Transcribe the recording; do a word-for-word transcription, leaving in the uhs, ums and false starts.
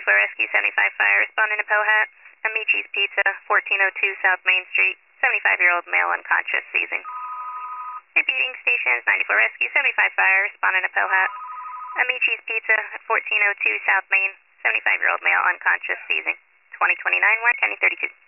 ninety-four Rescue, seventy-five Fire, responding to Pohat. Amici's Pizza, fourteen oh two South Main Street, seventy-five-year-old male unconscious, seizing. Repeating stations, ninety-four Rescue, seventy-five Fire, responding to Pohat. Amici's Pizza, fourteen oh two South Main, seventy-five-year-old male unconscious, seizing. twenty twenty-nine, Warren County thirty-two.